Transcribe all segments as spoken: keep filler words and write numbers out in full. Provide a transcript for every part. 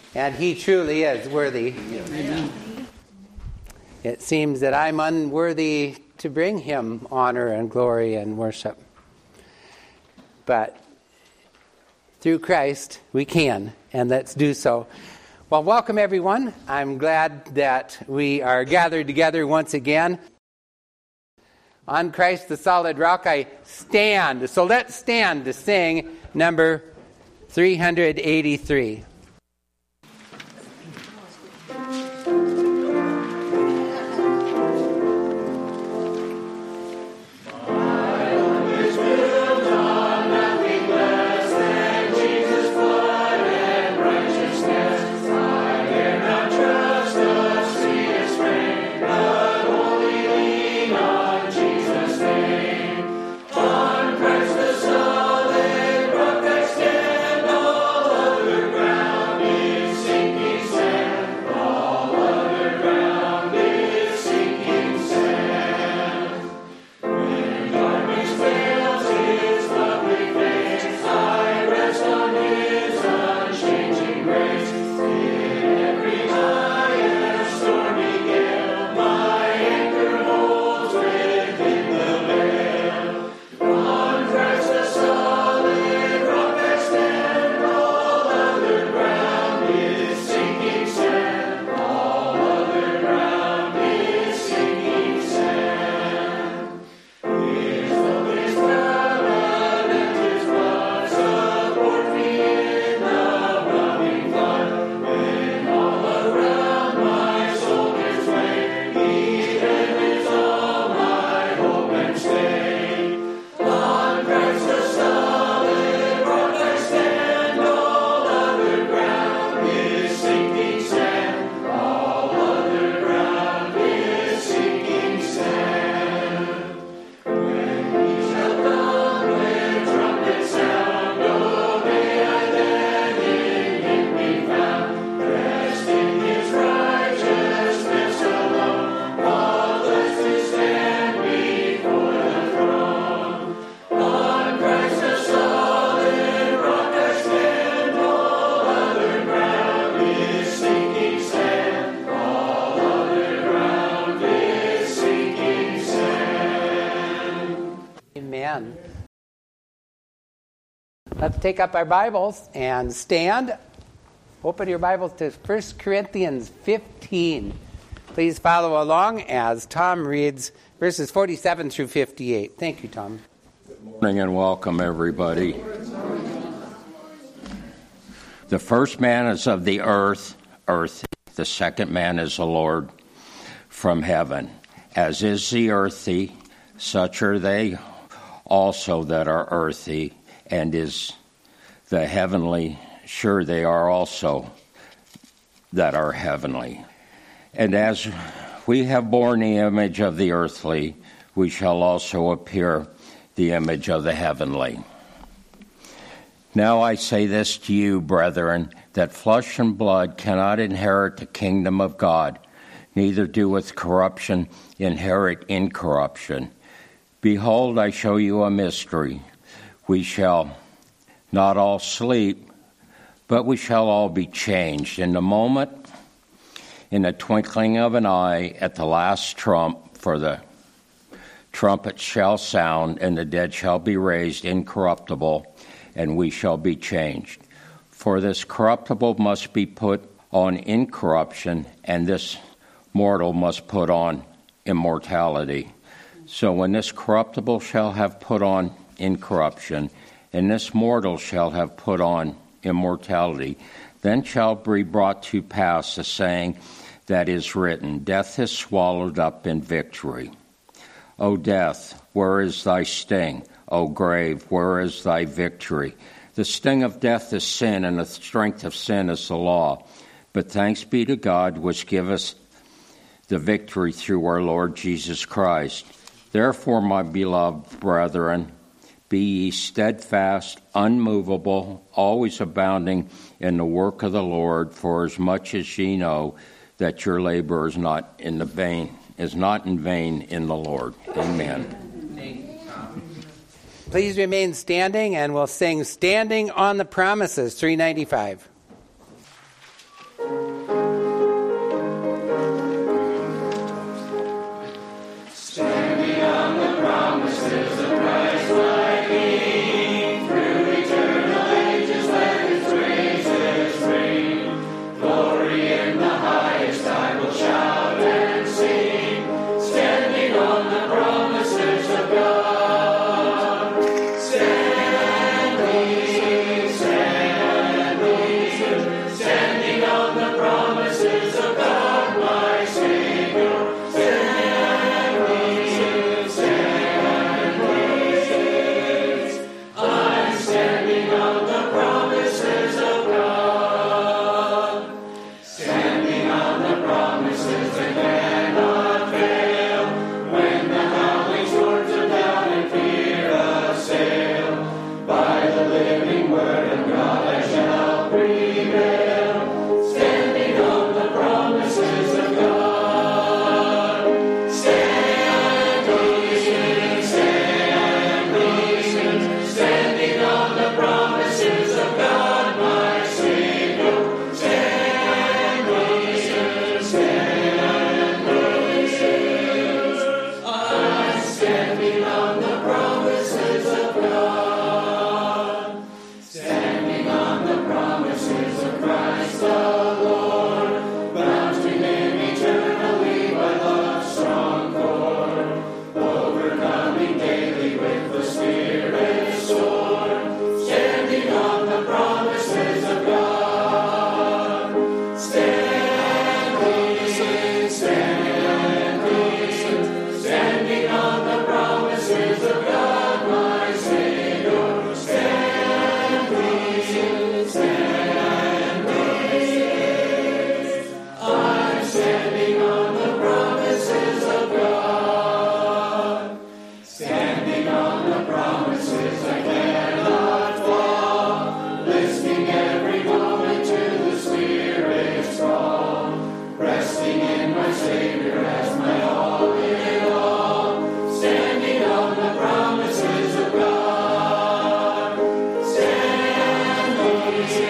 And he truly is worthy. Amen. It seems that I'm unworthy to bring him honor and glory and worship. But through Christ, we can, and let's do so. Well, welcome everyone. I'm glad that we are gathered together once again. On Christ the solid rock I stand. So let's stand to sing number three eighty-three. Let's take up our Bibles and stand. Open your Bibles to First Corinthians fifteen. Please follow along as Tom reads verses forty-seven through fifty-eight. Thank you, Tom. Good morning and welcome, everybody. The first man is of the earth, earthy. The second man is the Lord from heaven. As is the earthy, such are they also that are earthy, and is the heavenly, sure they are also that are heavenly. And as we have borne the image of the earthly, we shall also appear the image of the heavenly. Now I say this to you, brethren, that flesh and blood cannot inherit the kingdom of God, neither do with corruption inherit incorruption. Behold, I show you a mystery. We shall not all sleep, but we shall all be changed in a moment, in the twinkling of an eye, at the last trump, for the trumpet shall sound, and the dead shall be raised incorruptible, and we shall be changed. For this corruptible must be put on incorruption, and this mortal must put on immortality. So when this corruptible shall have put on incorruption, and this mortal shall have put on immortality, then shall be brought to pass the saying that is written, Death is swallowed up in victory. O death, where is thy sting? O grave, where is thy victory? The sting of death is sin, and the strength of sin is the law. But thanks be to God, which giveth the victory through our Lord Jesus Christ. Therefore, my beloved brethren, be ye steadfast, unmovable, always abounding in the work of the Lord, for as much as ye know that your labor is not in the vain, is not in vain in the Lord. Amen. Please remain standing, and we'll sing Standing on the Promises, three ninety-five.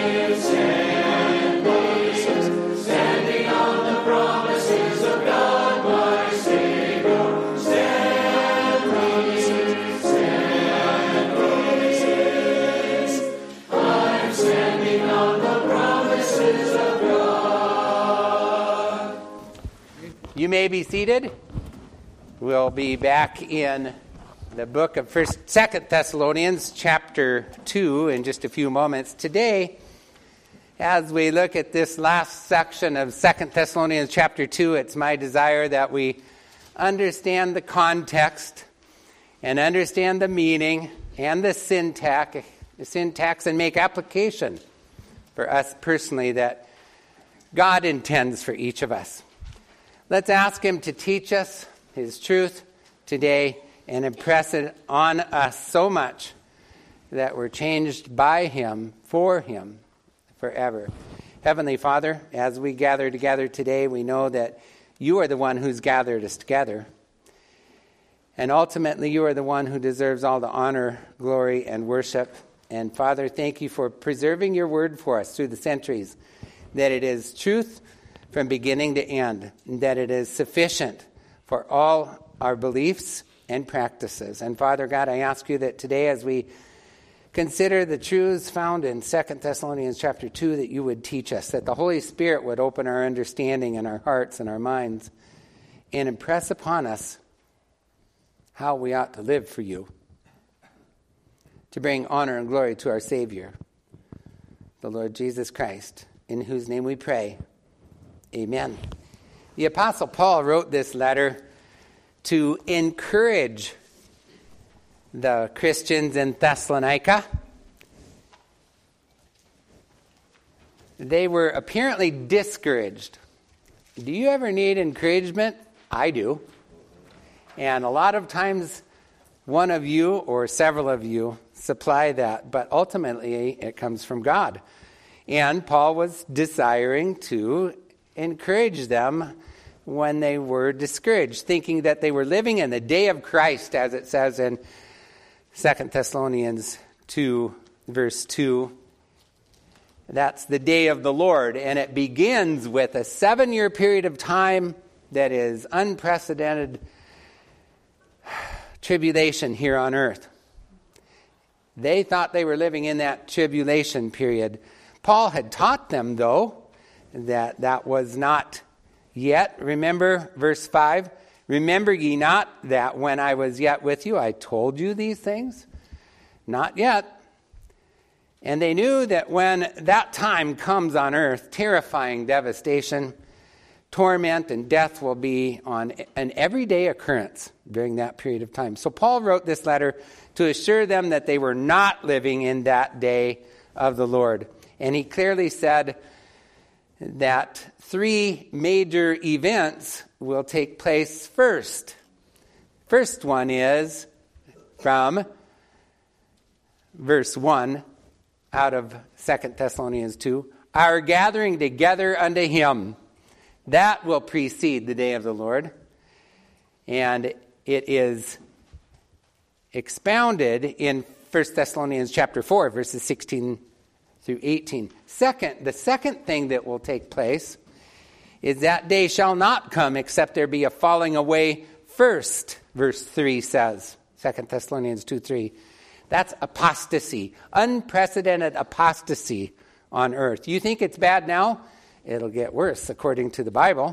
You may be seated. We'll be back in the book of First, Second Thessalonians, chapter two, in just a few moments. Today, as we look at this last section of Second Thessalonians, chapter two, it's my desire that we understand the context and understand the meaning and the syntax, the syntax, and make application for us personally that God intends for each of us. Let's ask Him to teach us His truth today and impress it on us so much that we're changed by Him, for Him, forever. Heavenly Father, as we gather together today, we know that You are the one who's gathered us together. And ultimately, You are the one who deserves all the honor, glory, and worship. And Father, thank You for preserving Your word for us through the centuries, that it is truth from beginning to end, that it is sufficient for all our beliefs and practices. And Father God, I ask You that today as we consider the truths found in Second Thessalonians chapter two, that You would teach us, that the Holy Spirit would open our understanding and our hearts and our minds and impress upon us how we ought to live for You, to bring honor and glory to our Savior, the Lord Jesus Christ, in whose name we pray. Amen. The Apostle Paul wrote this letter to encourage the Christians in Thessalonica. They were apparently discouraged. Do you ever need encouragement? I do. And a lot of times one of you or several of you supply that, but ultimately it comes from God. And Paul was desiring to encourage them when they were discouraged, thinking that they were living in the day of Christ, as it says in Second Thessalonians two, verse two. That's the day of the Lord, and it begins with a seven-year period of time that is unprecedented tribulation here on earth. They thought they were living in that tribulation period. Paul had taught them, though, that that was not yet. Remember verse five, remember ye not that when I was yet with you, I told you these things? Not yet. And they knew that when that time comes on earth, terrifying devastation, torment, and death will be on an everyday occurrence during that period of time. So Paul wrote this letter to assure them that they were not living in that day of the Lord. And he clearly said that three major events will take place first. First one is from verse one out of Second Thessalonians two, our gathering together unto Him. That will precede the day of the Lord. And it is expounded in First Thessalonians chapter four, verses sixteen through eighteen. Second, the second thing that will take place is that day shall not come except there be a falling away first, verse three says, Second Thessalonians two three. That's apostasy, unprecedented apostasy on earth. You think it's bad now? It'll get worse according to the Bible.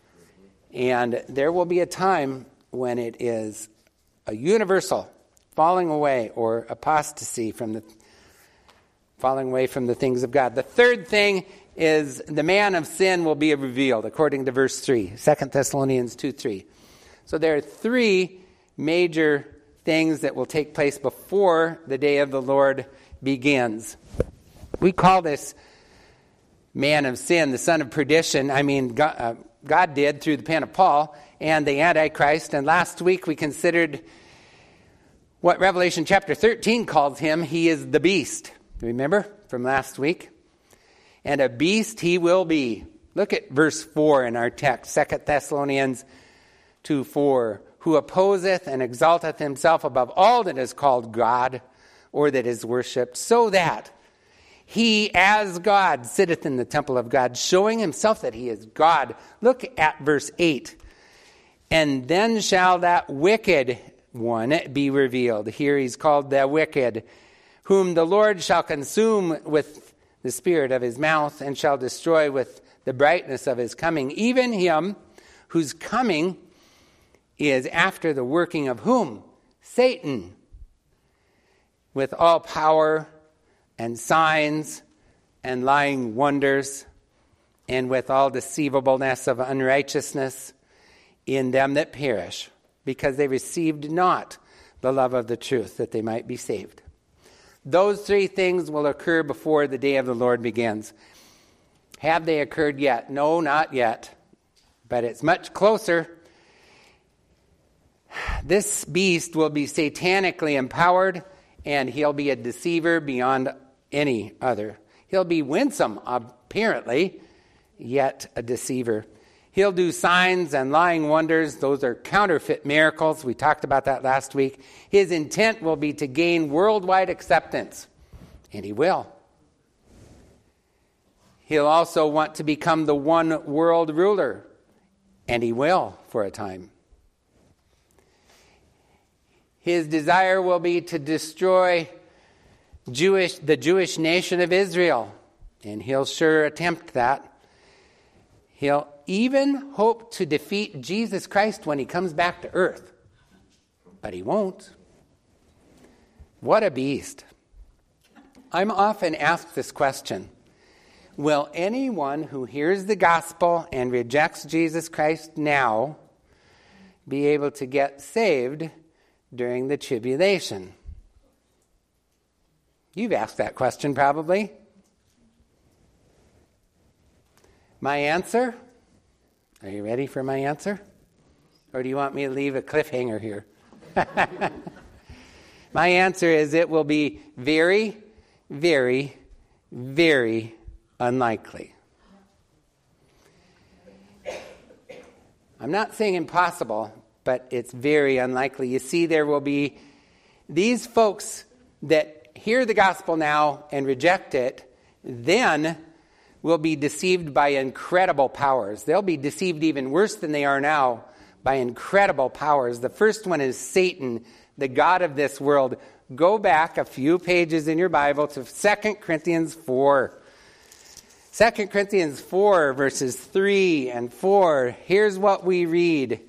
And there will be a time when it is a universal falling away or apostasy from the falling away from the things of God. The third thing is the man of sin will be revealed, according to verse three, Second Thessalonians two three. So there are three major things that will take place before the day of the Lord begins. We call this man of sin the son of perdition. I mean, God, uh, God did through the pen of Paul, and the Antichrist. And last week we considered what Revelation chapter thirteen calls him. He is the beast. Remember from last week? And a beast he will be. Look at verse four in our text, Second Thessalonians two four. Who opposeth and exalteth himself above all that is called God or that is worshipped, so that He, as God, sitteth in the temple of God, showing himself that he is God. Look at verse eight. And then shall that wicked one be revealed. Here he's called the wicked, whom the Lord shall consume with the spirit of his mouth, and shall destroy with the brightness of his coming. Even him whose coming is after the working of whom? Satan. With all power and signs and lying wonders, and with all deceivableness of unrighteousness in them that perish, because they received not the love of the truth, that they might be saved. Those three things will occur before the day of the Lord begins. Have they occurred yet? No, not yet. But it's much closer. This beast will be satanically empowered, and he'll be a deceiver beyond any other. He'll be winsome, apparently, yet a deceiver. He'll do signs and lying wonders. Those are counterfeit miracles. We talked about that last week. His intent will be to gain worldwide acceptance, and he will. He'll also want to become the one world ruler, and he will for a time. His desire will be to destroy Jewish, the Jewish nation of Israel, and he'll sure attempt that. He'll even hope to defeat Jesus Christ when he comes back to earth, but he won't. What a beast. I'm often asked this question: will anyone who hears the gospel and rejects Jesus Christ now be able to get saved during the tribulation? You've asked that question probably. My answer? Are you ready for my answer? Or do you want me to leave a cliffhanger here? My answer is it will be very, very, very unlikely. I'm not saying impossible, but it's very unlikely. You see, there will be these folks that hear the gospel now and reject it, then will be deceived by incredible powers. They'll be deceived even worse than they are now by incredible powers. The first one is Satan, the god of this world. Go back a few pages in your Bible to Second Corinthians four. Second Corinthians four, verses three and four. Here's what we read.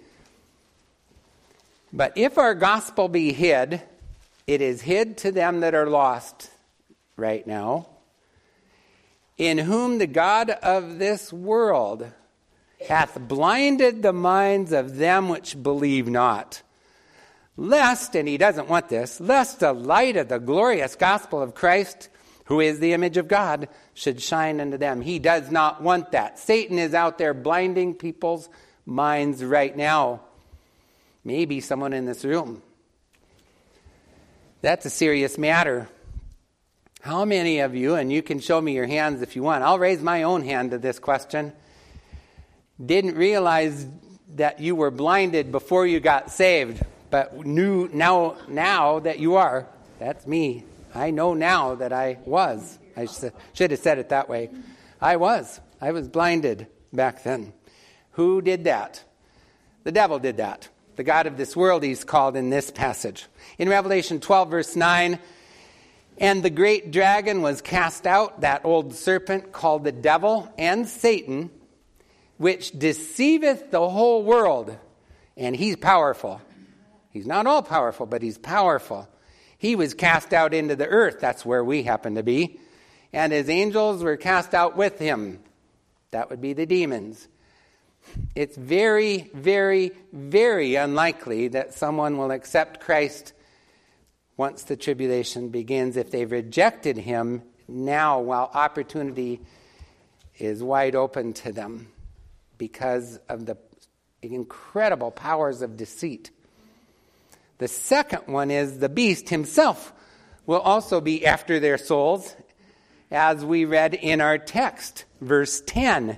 But if our gospel be hid, it is hid to them that are lost right now, in whom the God of this world hath blinded the minds of them which believe not, lest, and he doesn't want this, lest the light of the glorious gospel of Christ, who is the image of God, should shine unto them. He does not want that. Satan is out there blinding people's minds right now. Maybe someone in this room. That's a serious matter. How many of you, and you can show me your hands if you want, I'll raise my own hand to this question, didn't realize that you were blinded before you got saved, but knew now, now that you are? That's me. I know now that I was. I should have said it that way. I was. I was blinded back then. Who did that? The devil did that. The god of this world, he's called in this passage. In Revelation twelve, verse nine, and the great dragon was cast out, that old serpent called the devil and Satan, which deceiveth the whole world. And he's powerful. He's not all powerful, but he's powerful. He was cast out into the earth. That's where we happen to be. And his angels were cast out with him. That would be the demons. It's very, very, very unlikely that someone will accept Christ once the tribulation begins if they've rejected him now while opportunity is wide open to them because of the incredible powers of deceit. The second one is the beast himself will also be after their souls, as we read in our text, verse ten.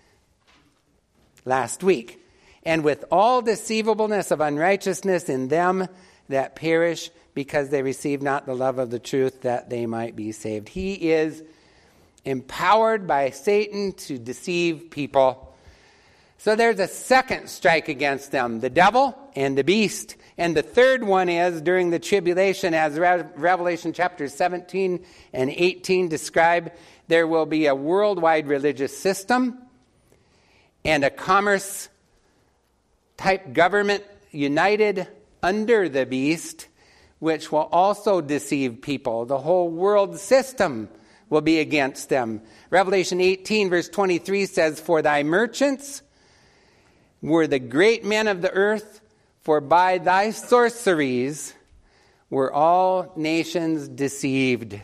Last week. And with all deceivableness of unrighteousness in them that perish, because they receive not the love of the truth, that they might be saved. He is empowered by Satan to deceive people. So there's a second strike against them, the devil and the beast. And the third one is during the tribulation, as Re- Revelation chapters seventeen and eighteen describe, there will be a worldwide religious system and a commerce type government united under the beast, which will also deceive people. The whole world system will be against them. Revelation eighteen verse twenty-three says, "For thy merchants were the great men of the earth, for by thy sorceries were all nations deceived."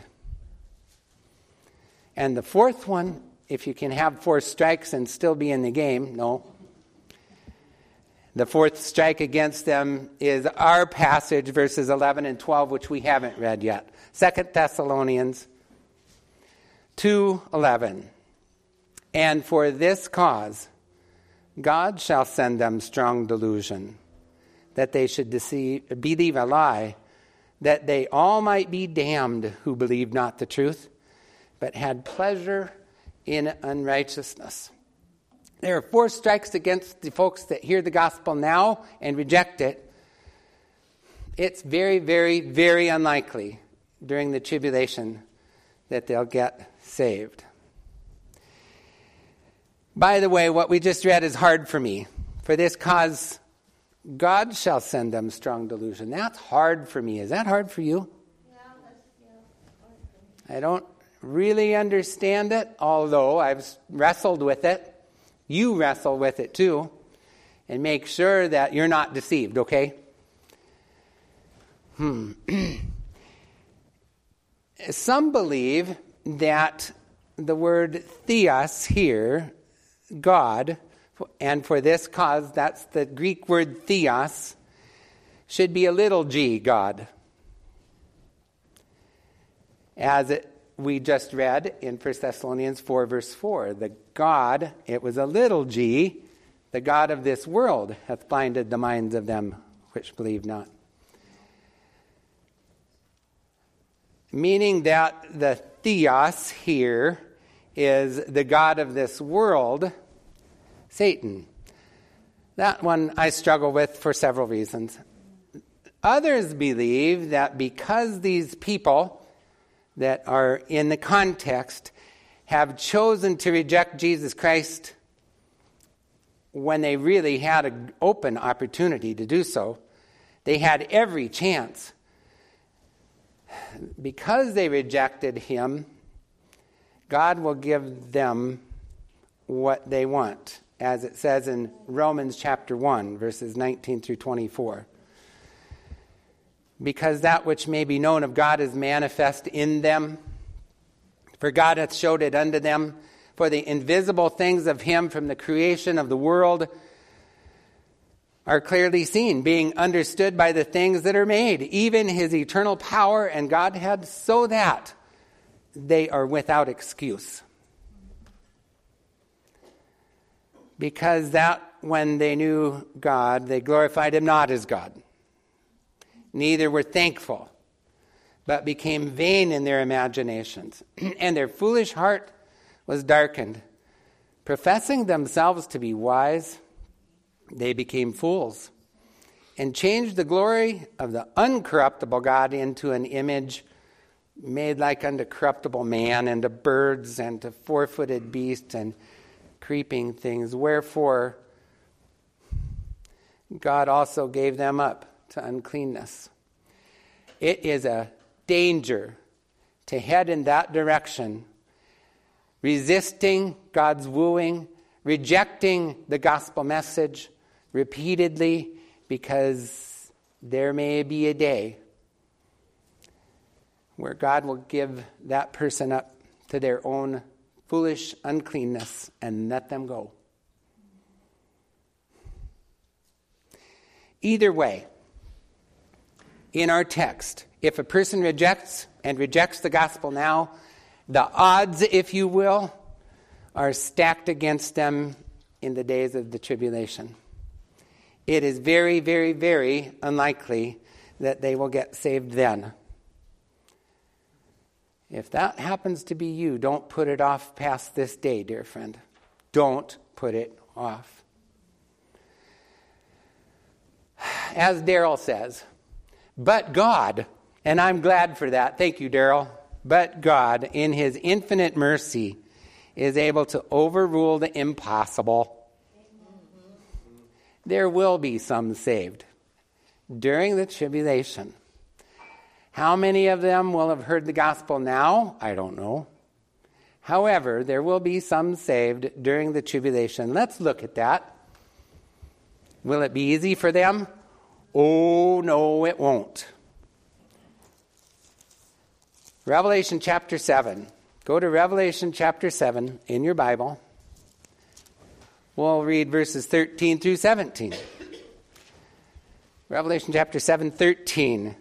And the fourth one, if you can have four strikes and still be in the game, no. The fourth strike against them is our passage, verses eleven and twelve, which we haven't read yet. Second Thessalonians two eleven. "And for this cause God shall send them strong delusion, that they should deceive, believe a lie, that they all might be damned who believed not the truth, but had pleasure in unrighteousness." There are four strikes against the folks that hear the gospel now and reject it. It's very, very, very unlikely during the tribulation that they'll get saved. By the way, what we just read is hard for me. "For this cause God shall send them strong delusion." That's hard for me. Is that hard for you? Yeah, that's, yeah. I don't really understand it, although I've wrestled with it. You wrestle with it too. And make sure that you're not deceived, okay? Hmm. Some believe that the word theos here, God, and for this cause, that's the Greek word theos, should be a little g, God. As it, we just read in First Thessalonians four, verse four, the God, it was a little g, the God of this world hath blinded the minds of them which believe not. Meaning that the theos here is the God of this world, Satan. That one I struggle with for several reasons. Others believe that because these people that are in the context have chosen to reject Jesus Christ when they really had an open opportunity to do so, they had every chance. Because they rejected him, God will give them what they want, as it says in Romans chapter one, verses nineteen through twenty-four. Because that which may be known of God is manifest in them. For God hath showed it unto them. For the invisible things of him from the creation of the world are clearly seen, being understood by the things that are made, even his eternal power and Godhead, so that they are without excuse. Because that when they knew God, they glorified him not as God. Neither were thankful, but became vain in their imaginations. And their foolish heart was darkened. Professing themselves to be wise, they became fools, and changed the glory of the uncorruptible God into an image made like unto corruptible man, and to birds, and to four-footed beasts, and creeping things. Wherefore God also gave them up to uncleanness. It is a danger to head in that direction, resisting God's wooing, rejecting the gospel message repeatedly, because there may be a day where God will give that person up to their own foolish uncleanness and let them go. Either way, in our text, if a person rejects and rejects the gospel now, the odds, if you will, are stacked against them in the days of the tribulation. It is very, very, very unlikely that they will get saved then. If that happens to be you, don't put it off past this day, dear friend. Don't put it off. As Daryl says, but God, and I'm glad for that. Thank you, Daryl. But God, in his infinite mercy, is able to overrule the impossible. There will be some saved during the tribulation. How many of them will have heard the gospel now? I don't know. However, there will be some saved during the tribulation. Let's look at that. Will it be easy for them? Oh, no, it won't. Revelation chapter seven. Go to Revelation chapter seven in your Bible. We'll read verses thirteen through seventeen. Revelation chapter seven, thirteen.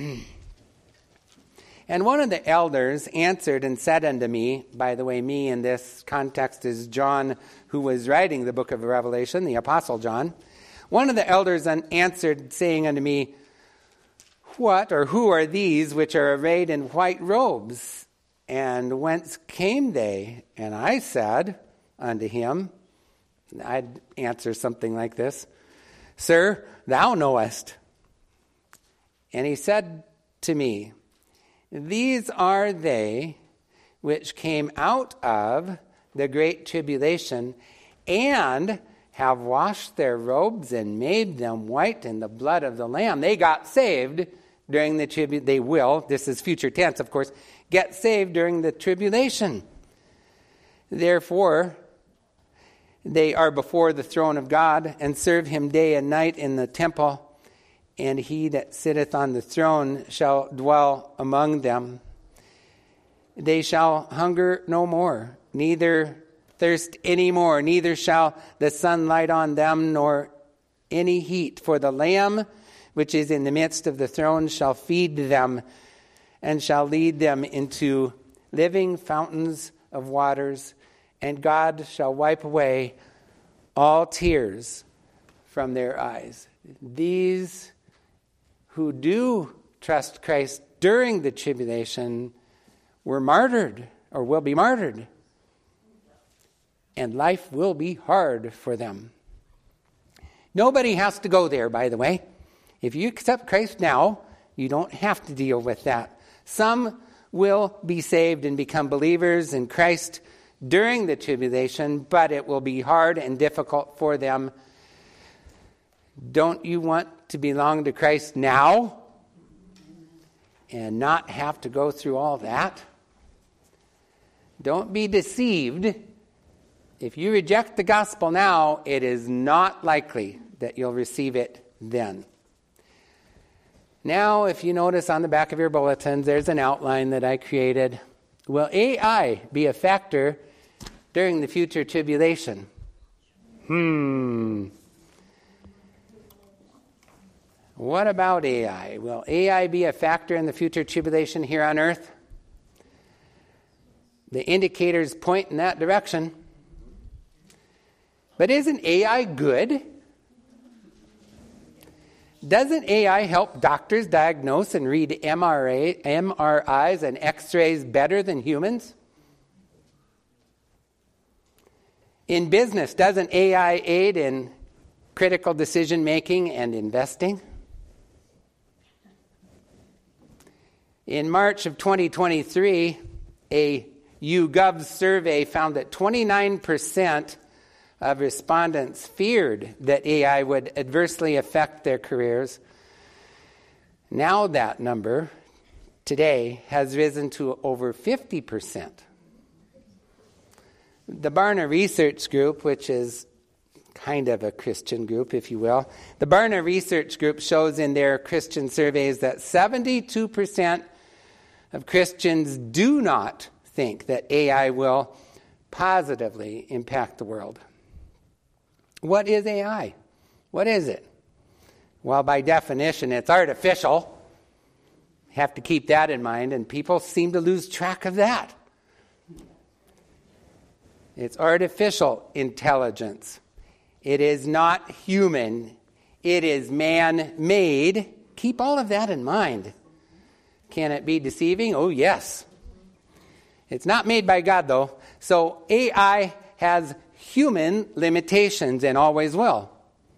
And one of the elders answered and said unto me, by the way, me in this context is John, who was writing the book of Revelation, the Apostle John. One of the elders answered, saying unto me, what or who are these which are arrayed in white robes? And whence came they? And I said unto him, I'd answer something like this, Sir, thou knowest. And he said to me, these are they which came out of the great tribulation and have washed their robes and made them white in the blood of the Lamb. They got saved during the tribulation. They will, this is future tense, of course, get saved during the tribulation. Therefore, they are before the throne of God and serve him day and night in the temple. And he that sitteth on the throne shall dwell among them. They shall hunger no more, neither thirst any more, neither shall the sun light on them, nor any heat. For the Lamb which is in the midst of the throne shall feed them, and shall lead them into living fountains of waters, and God shall wipe away all tears from their eyes. These who do trust Christ during the tribulation were martyred, or will be martyred. And life will be hard for them. Nobody has to go there, by the way. If you accept Christ now, you don't have to deal with that. Some will be saved and become believers in Christ during the tribulation, but it will be hard and difficult for them. Don't you want to belong to Christ now and not have to go through all that? Don't be deceived. If you reject the gospel now, it is not likely that you'll receive it then. Now, if you notice on the back of your bulletins, there's an outline that I created. Will A I be a factor during the future tribulation? Hmm. What about A I? Will A I be a factor in the future tribulation here on earth? The indicators point in that direction. But isn't A I good? Doesn't A I help doctors diagnose and read M R I, M R Is and X-rays better than humans? In business, doesn't A I aid in critical decision making and investing? In March of twenty twenty-three, a YouGov survey found that twenty-nine percent of respondents feared that A I would adversely affect their careers. Now that number, today, has risen to over fifty percent. The Barna Research Group, which is kind of a Christian group, if you will, the Barna Research Group shows in their Christian surveys that seventy-two percent of Christians do not think that A I will positively impact the world. What is A I? What is it? Well, by definition, it's artificial. You have to keep that in mind, and people seem to lose track of that. It's artificial intelligence. It is not human. It is man-made. Keep all of that in mind. Can it be deceiving? Oh, yes. It's not made by God, though. So A I has human limitations and always will.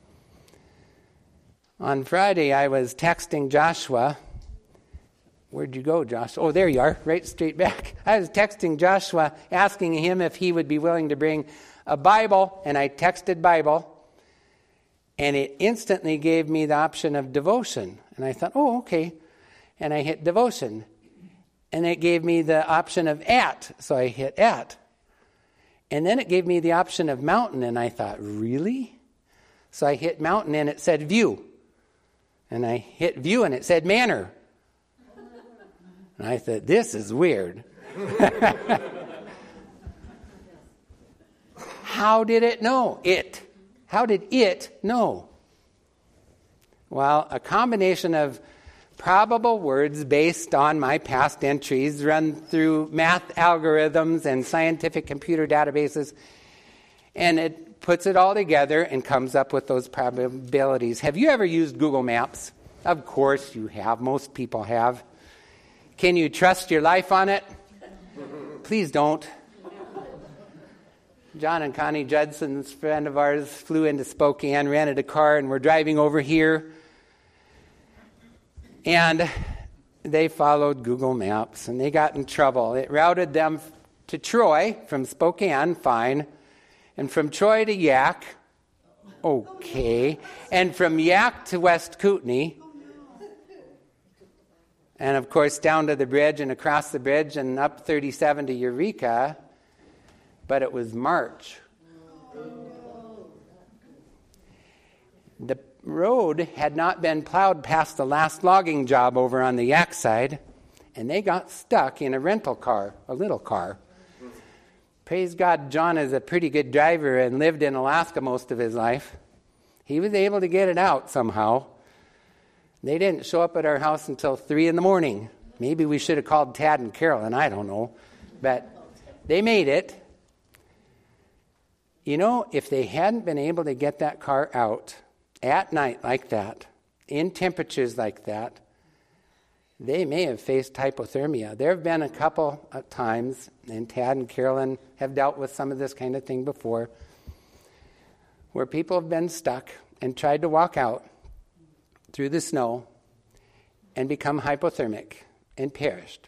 On Friday, I was texting Joshua. Where'd you go, Joshua? Oh, there you are, right straight back. I was texting Joshua, asking him if he would be willing to bring a Bible, and I texted Bible, and it instantly gave me the option of devotion. And I thought, oh, okay. And I hit devotion. And it gave me the option of at, so I hit at. And then it gave me the option of mountain, and I thought, really? So I hit mountain, and it said view. And I hit view, and it said manner. And I thought, this is weird. How did it know? It. How did it know? Well, a combination of probable words based on my past entries run through math algorithms and scientific computer databases, and it puts it all together and comes up with those probabilities. Have you ever used Google Maps? Of course you have. Most people have. Can you trust your life on it? Please don't. John and Connie Judson's friend of ours flew into Spokane, rented a car, and we're driving over here. And they followed Google Maps, and they got in trouble. It routed them to Troy from Spokane, fine. And from Troy to Yak, okay. And from Yak to West Kootenai. And, of course, down to the bridge and across the bridge and up thirty-seven to Eureka. But it was March. The road had not been plowed past the last logging job over on the Yak side, and they got stuck in a rental car, a little car. Praise God, John is a pretty good driver and lived in Alaska most of his life. He was able to get it out somehow. They didn't show up at our house until three in the morning. Maybe we should have called Tad and Carolyn, I don't know. But they made it. You know, if they hadn't been able to get that car out at night like that, in temperatures like that, they may have faced hypothermia. There have been a couple of times, and Tad and Carolyn have dealt with some of this kind of thing before, where people have been stuck and tried to walk out through the snow and become hypothermic and perished.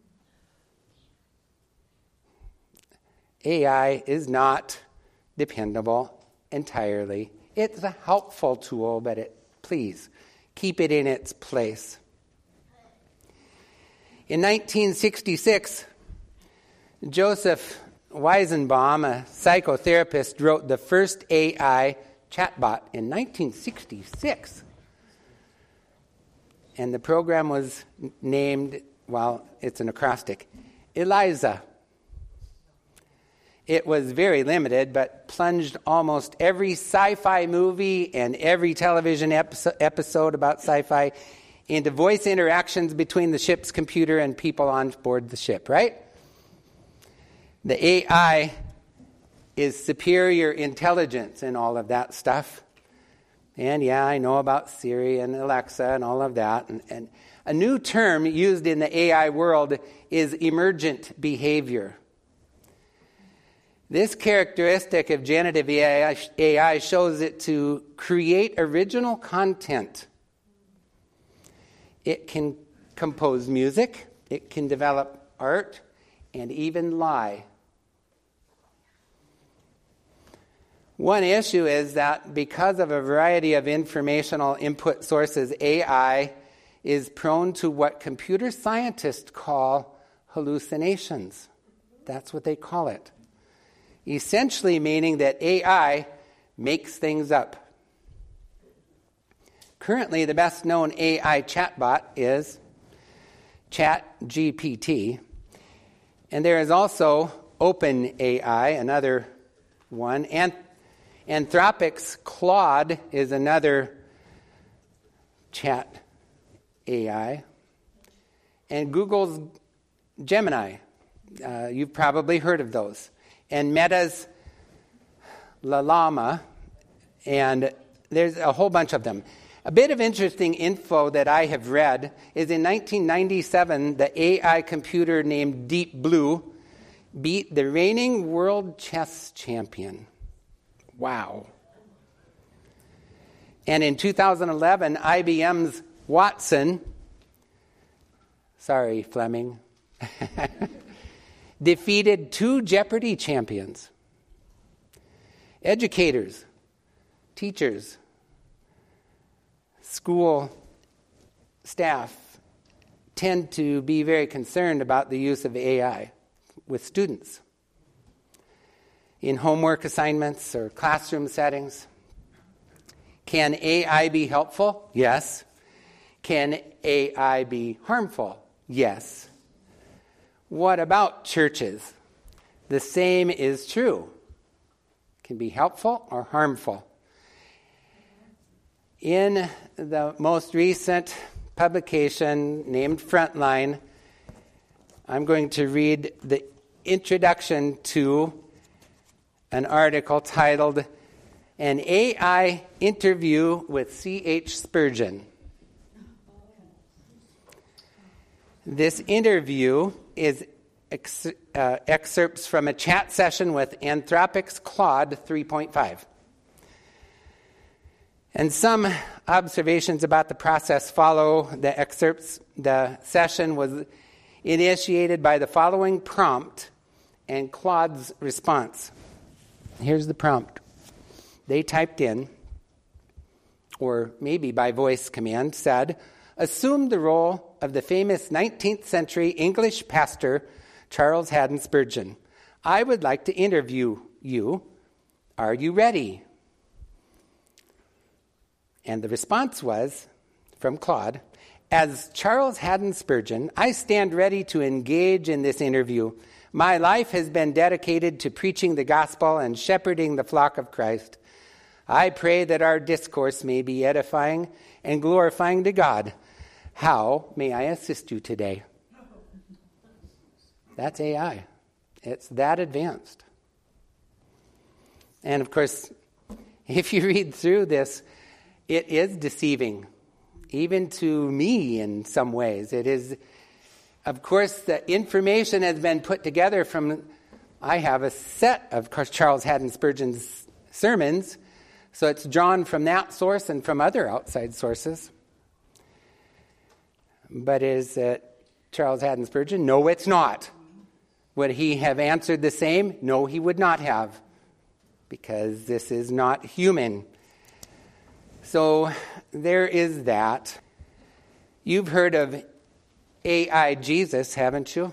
A I is not dependable entirely. It's a helpful tool, but it, please keep it in its place. In nineteen sixty-six, Joseph Weizenbaum, a psychotherapist, wrote the first A I chatbot in nineteen sixty-six. And the program was named, well, it's an acrostic, Eliza. It was very limited, but plunged almost every sci-fi movie and every television episode about sci-fi into voice interactions between the ship's computer and people on board the ship, right? The A I is superior intelligence and all of that stuff. And yeah, I know about Siri and Alexa and all of that. And, and a new term used in the A I world is emergent behavior. This characteristic of generative A I shows it to create original content. It can compose music, it can develop art, and even lie. One issue is that because of a variety of informational input sources, A I is prone to what computer scientists call hallucinations. That's what they call it. Essentially meaning that A I makes things up. Currently, the best known A I chatbot is ChatGPT. And there is also OpenAI, another one. And Anthropic's Claude is another chat A I. And Google's Gemini. Uh, you've probably heard of those. And Meta's Llama. And there's a whole bunch of them. A bit of interesting info that I have read is in nineteen ninety-seven, the A I computer named Deep Blue beat the reigning world chess champion. Wow. And in two thousand eleven, I B M's Watson, sorry, Fleming, defeated two Jeopardy champions. Educators, teachers, school staff tend to be very concerned about the use of A I with students in homework assignments or classroom settings. Can A I be helpful? Yes. Can A I be harmful? Yes. What about churches? The same is true. It can be helpful or harmful. In the most recent publication named Frontline, I'm going to read the introduction to an article titled An A I Interview with C H Spurgeon. This interview is ex- uh, excerpts from a chat session with Anthropic's Claude three point five. And some observations about the process follow the excerpts. The session was initiated by the following prompt and Claude's response. Here's the prompt. They typed in, or maybe by voice command, said, assume the role of the famous nineteenth century English pastor Charles Haddon Spurgeon. I would like to interview you. Are you ready? And the response was, from Claude, as Charles Haddon Spurgeon, I stand ready to engage in this interview. My life has been dedicated to preaching the gospel and shepherding the flock of Christ. I pray that our discourse may be edifying and glorifying to God. How may I assist you today? That's A I. It's that advanced. And of course, if you read through this, it is deceiving, even to me in some ways. It is, of course, the information has been put together from, I have a set of Charles Haddon Spurgeon's sermons, so it's drawn from that source and from other outside sources. But is it Charles Haddon Spurgeon? No, it's not. Would he have answered the same? No, he would not have, because this is not human. So there is that. You've heard of A I Jesus, haven't you?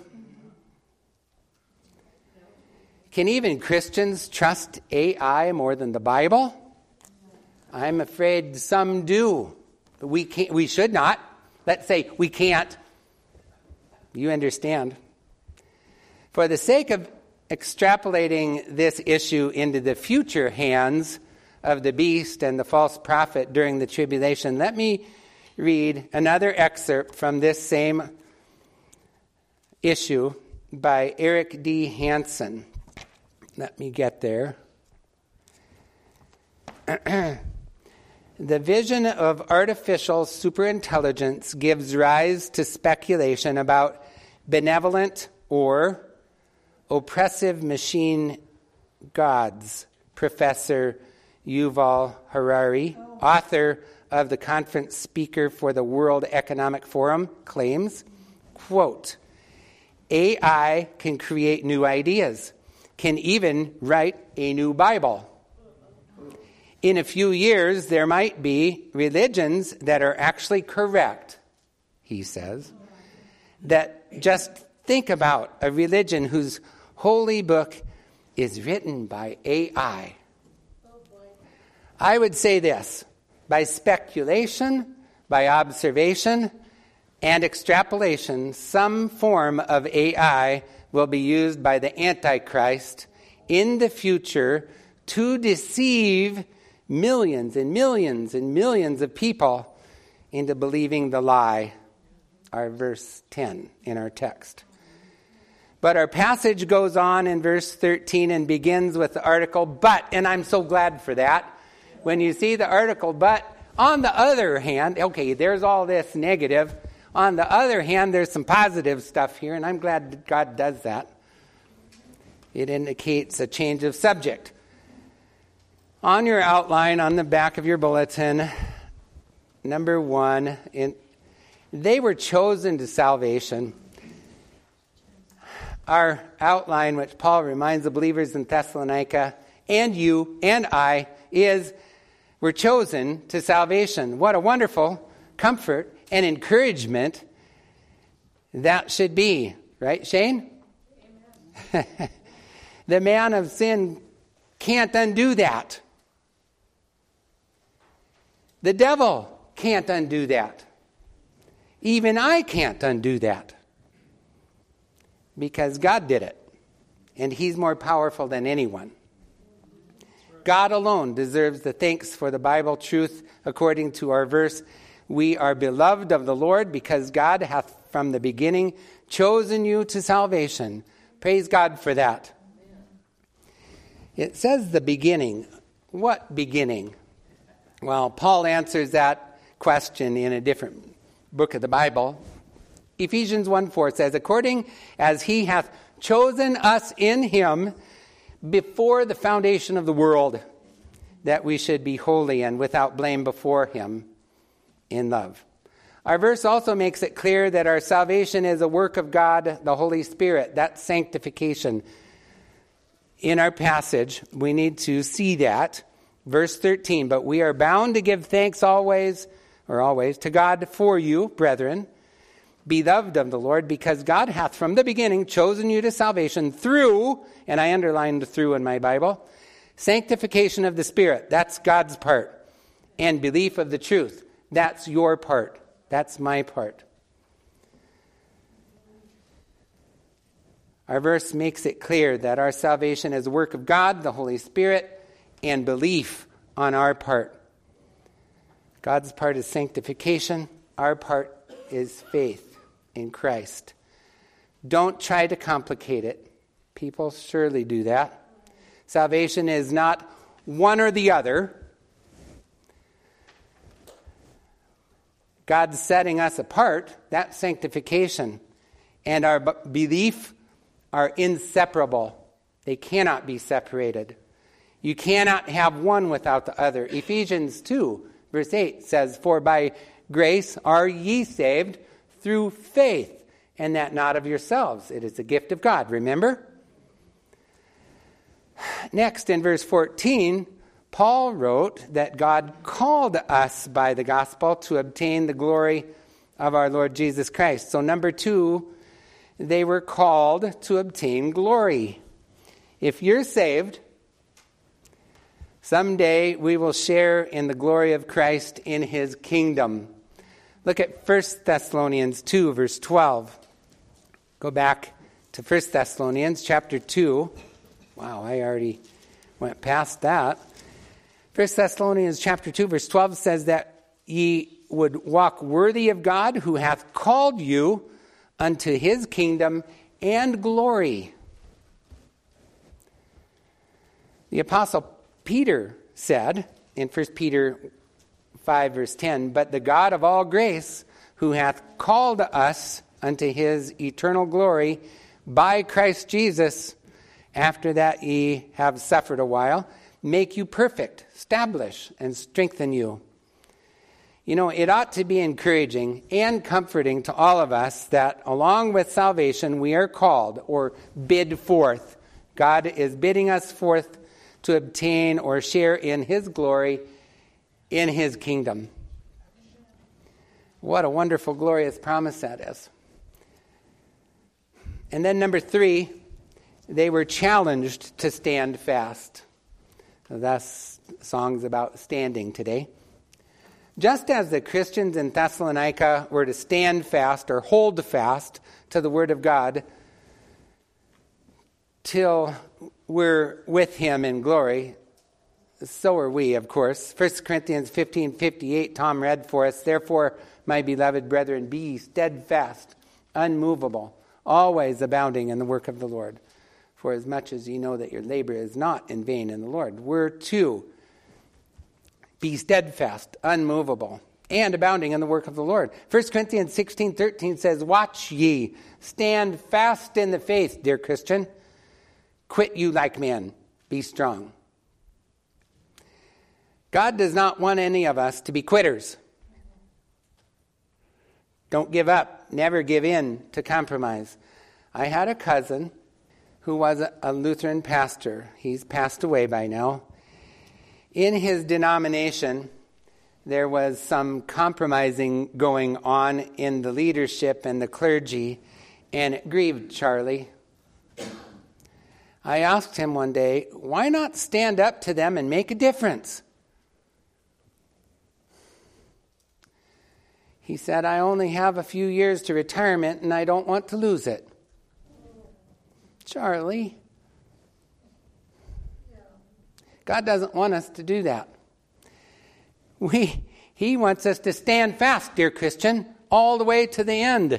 Can even Christians trust A I more than the Bible? I'm afraid some do. But we can't, we should not. Let's say we can't. You understand. For the sake of extrapolating this issue into the future hands of the beast and the false prophet during the tribulation, let me read another excerpt from this same issue by Eric D. Hansen. Let me get there. The vision of artificial superintelligence gives rise to speculation about benevolent or oppressive machine gods. Professor Yuval Harari, author of the conference speaker for the World Economic Forum, claims, quote, A I can create new ideas, can even write a new Bible. In a few years, there might be religions that are actually correct, he says, that just think about a religion whose holy book is written by A I. I would say this, by speculation, by observation, and extrapolation, some form of A I will be used by the Antichrist in the future to deceive millions and millions and millions of people into believing the lie. Our verse ten in our text. But our passage goes on in verse thirteen and begins with the article, but, and I'm so glad for that. When you see the article, but, on the other hand, okay, there's all this negative. On the other hand, there's some positive stuff here, and I'm glad that God does that. It indicates a change of subject. On your outline, on the back of your bulletin, number one, in, they were chosen to salvation. Our outline, which Paul reminds the believers in Thessalonica, and you and I, is we're chosen to salvation. What a wonderful comfort and encouragement that should be. Right, Shane? Amen. The man of sin can't undo that. The devil can't undo that. Even I can't undo that. Because God did it. And he's more powerful than anyone. God alone deserves the thanks for the Bible truth. According to our verse, we are beloved of the Lord because God hath from the beginning chosen you to salvation. Praise God for that. It says the beginning. What beginning? Well, Paul answers that question in a different book of the Bible. Ephesians one four says, according as he hath chosen us in him before the foundation of the world, that we should be holy and without blame before him in love. Our verse also makes it clear that our salvation is a work of God, the Holy Spirit. That's sanctification. In our passage, we need to see that. Verse thirteen, but we are bound to give thanks always, or always, to God for you, brethren, beloved of the Lord, because God hath from the beginning chosen you to salvation through, and I underlined through in my Bible, sanctification of the Spirit. That's God's part. And belief of the truth. That's your part. That's my part. Our verse makes it clear that our salvation is a work of God, the Holy Spirit, and belief on our part. God's part is sanctification. Our part is faith in Christ. Don't try to complicate it. People surely do that. Salvation is not one or the other. God's setting us apart. That's sanctification. And our b- belief are inseparable. They cannot be separated. You cannot have one without the other. Ephesians two, verse eight says, for by grace are ye saved through faith, and that not of yourselves. It is the gift of God. Remember? Next, in verse fourteen, Paul wrote that God called us by the gospel to obtain the glory of our Lord Jesus Christ. So number two, they were called to obtain glory. If you're saved, someday we will share in the glory of Christ in his kingdom. Look at First Thessalonians two, verse twelve. Go back to First Thessalonians chapter two. Wow, I already went past that. First Thessalonians chapter two, verse twelve says that ye would walk worthy of God who hath called you unto his kingdom and glory. The Apostle Peter said in First Peter five, verse ten, but the God of all grace, who hath called us unto his eternal glory by Christ Jesus, after that ye have suffered a while, make you perfect, establish, and strengthen you. You know, it ought to be encouraging and comforting to all of us that along with salvation we are called or bid forth. God is bidding us forth to obtain or share in his glory in his kingdom. What a wonderful, glorious promise that is. And then number three, they were challenged to stand fast. So that's songs about standing today. Just as the Christians in Thessalonica were to stand fast or hold fast to the Word of God till we're with him in glory, so are we, of course. First Corinthians fifteen fifty-eight, Tom read for us, therefore, my beloved brethren, be steadfast, unmovable, always abounding in the work of the Lord. For as much as you know that your labor is not in vain in the Lord. We're to be steadfast, unmovable, and abounding in the work of the Lord. First Corinthians sixteen thirteen says, watch ye, stand fast in the faith, dear Christian. Quit you like men. Be strong. God does not want any of us to be quitters. Don't give up. Never give in to compromise. I had a cousin who was a Lutheran pastor. He's passed away by now. In his denomination, there was some compromising going on in the leadership and the clergy, and it grieved Charlie. I asked him one day, why not stand up to them and make a difference? He said, I only have a few years to retirement and I don't want to lose it. Charlie, God doesn't want us to do that. We, he wants us to stand fast, dear Christian, all the way to the end.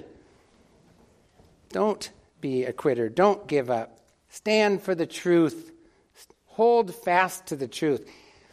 Don't be a quitter. Don't give up. Stand for the truth. Hold fast to the truth.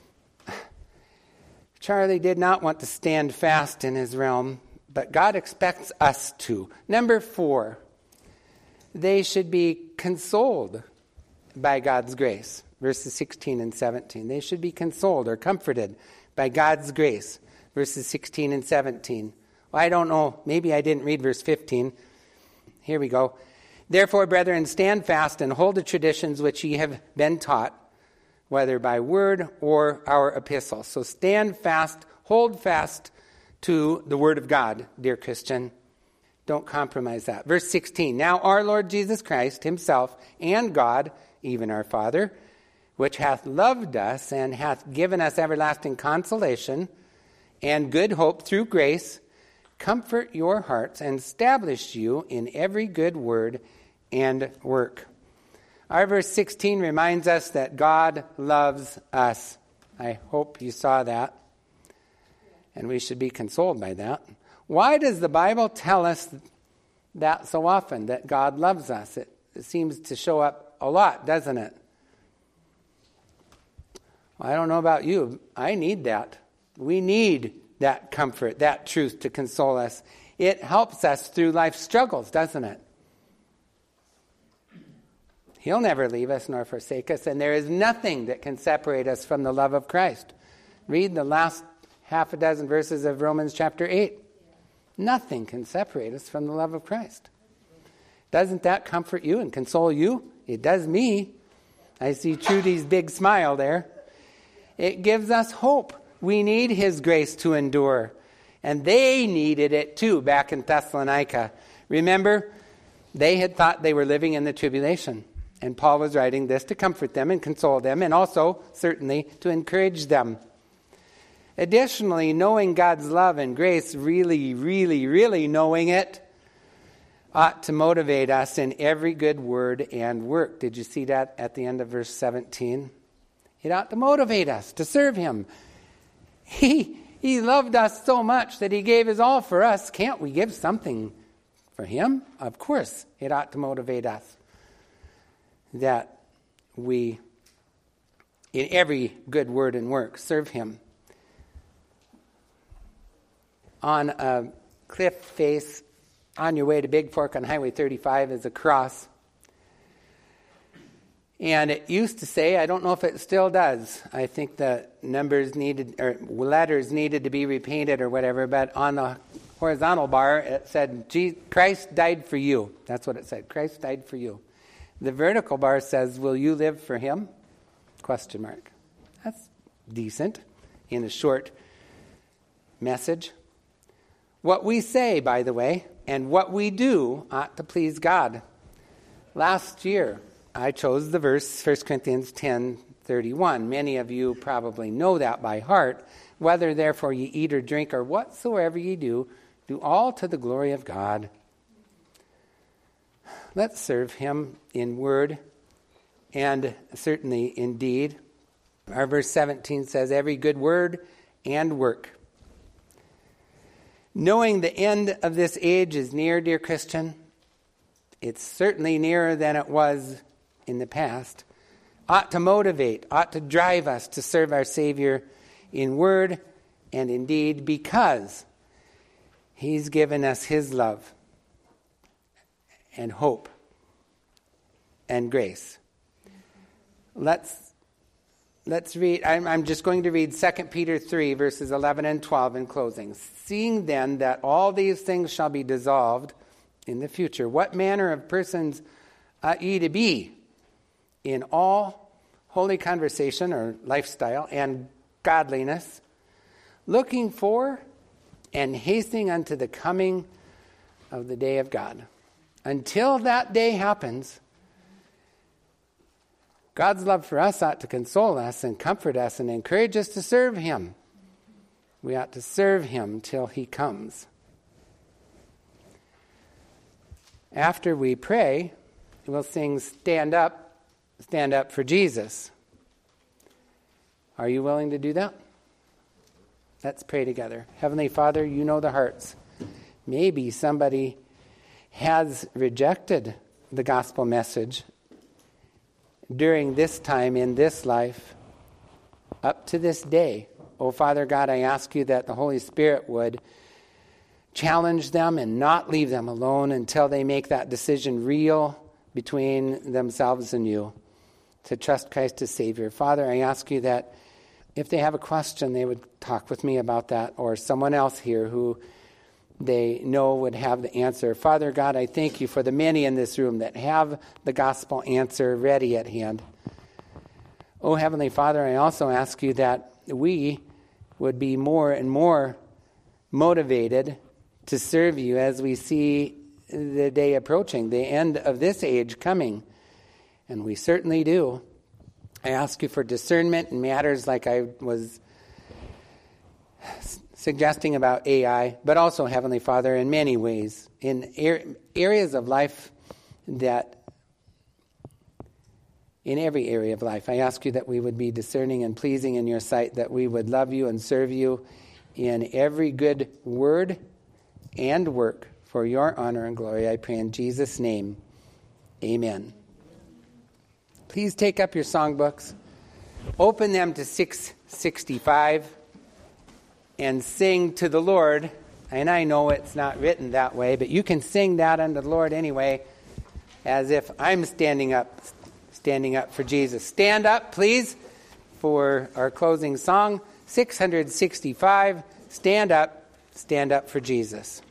Charlie did not want to stand fast in his realm, but God expects us to. Number four, they should be consoled by God's grace. Verses sixteen and seventeen. They should be consoled or comforted by God's grace. Verses sixteen and seventeen. Well, I don't know. Maybe I didn't read verse fifteen. Here we go. Therefore, brethren, stand fast and hold the traditions which ye have been taught, whether by word or our epistle. So stand fast, hold fast to the word of God, dear Christian. Don't compromise that. Verse sixteen. Now our Lord Jesus Christ himself and God, even our Father, which hath loved us and hath given us everlasting consolation and good hope through grace, comfort your hearts and establish you in every good word and work. Our verse sixteen reminds us that God loves us. I hope you saw that. And we should be consoled by that. Why does the Bible tell us that so often, that God loves us? It, it seems to show up a lot, doesn't it? Well, I don't know about you. I need that. We need that comfort, that truth to console us. It helps us through life's struggles, doesn't it? He'll never leave us nor forsake us, and there is nothing that can separate us from the love of Christ. Read the last half a dozen verses of Romans chapter eight. Nothing can separate us from the love of Christ. Doesn't that comfort you and console you? It does me. I see Trudy's big smile there. It gives us hope. We need his grace to endure. And they needed it too back in Thessalonica. Remember, they had thought they were living in the tribulation. And Paul was writing this to comfort them and console them, and also, certainly, to encourage them. Additionally, knowing God's love and grace, really, really, really knowing it, ought to motivate us in every good word and work. Did you see that at the end of verse seventeen? It ought to motivate us to serve him. He, he loved us so much that he gave his all for us. Can't we give something for him? Of course, it ought to motivate us that we, in every good word and work, serve him. On a cliff face on your way to Big Fork on Highway thirty-five is a cross. And it used to say, I don't know if it still does, I think the numbers needed, or letters needed to be repainted or whatever, but on the horizontal bar it said, Christ died for you. That's what it said, Christ died for you. The vertical bar says, will you live for him? Question mark. That's decent in a short message. What we say, by the way, and what we do ought to please God. Last year, I chose the verse, First Corinthians ten thirty-one. Many of you probably know that by heart. Whether therefore ye eat or drink or whatsoever ye do, do all to the glory of God. Let's serve him in word and certainly in deed. Our verse seventeen says, every good word and work. Knowing the end of this age is near, dear Christian, it's certainly nearer than it was in the past, ought to motivate, ought to drive us to serve our Savior in word and in deed, because he's given us his love and hope and grace. Let's let's read. I'm, I'm just going to read Second Peter three, verses eleven and twelve in closing. Seeing then that all these things shall be dissolved in the future, what manner of persons ought ye to be in all holy conversation or lifestyle and godliness, looking for and hastening unto the coming of the day of God. Until that day happens, God's love for us ought to console us and comfort us and encourage us to serve him. We ought to serve him till he comes. After we pray, we'll sing Stand Up, Stand Up for Jesus. Are you willing to do that? Let's pray together. Heavenly Father, you know the hearts. Maybe somebody has rejected the gospel message during this time in this life up to this day. Oh, Father God, I ask you that the Holy Spirit would challenge them and not leave them alone until they make that decision real between themselves and you to trust Christ as Savior. Father, I ask you that if they have a question, they would talk with me about that, or someone else here who they know would have the answer. Father God, I thank you for the many in this room that have the gospel answer ready at hand. Oh, Heavenly Father, I also ask you that we would be more and more motivated to serve you as we see the day approaching, the end of this age coming. And we certainly do. I ask you for discernment in matters like I was suggesting about A I, but also, Heavenly Father, in many ways, in er- areas of life that, in every area of life, I ask you that we would be discerning and pleasing in your sight, that we would love you and serve you in every good word and work for your honor and glory. I pray in Jesus' name, amen. Please take up your songbooks, open them to six sixty-five, and sing to the Lord. And I know it's not written that way, but you can sing that unto the Lord anyway, as if I'm standing up, standing up for Jesus. Stand up, please, for our closing song, six sixty-five, Stand Up, Stand Up for Jesus.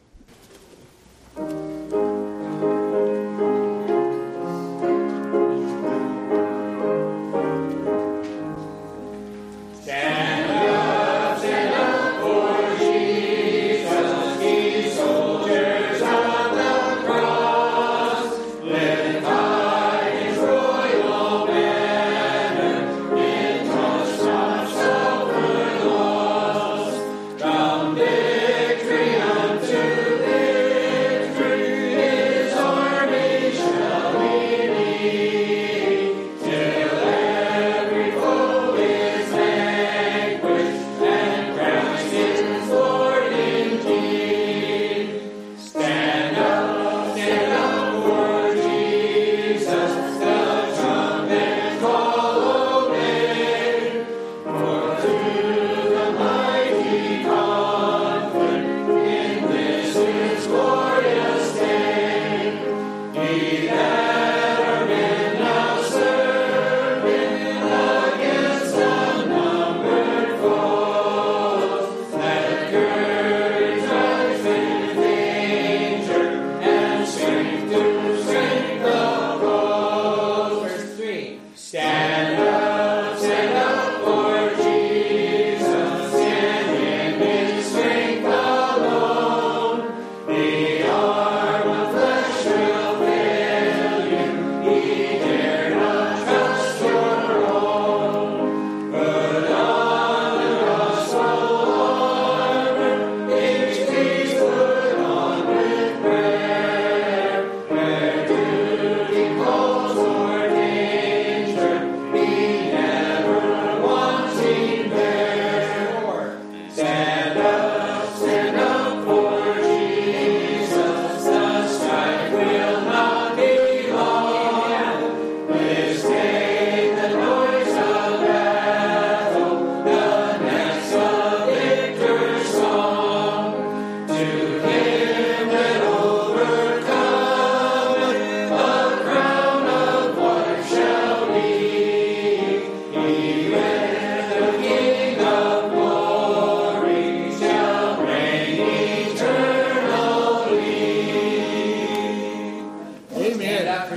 Victory unto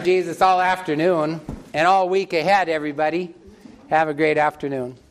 Jesus all afternoon and all week ahead, everybody. Have a great afternoon.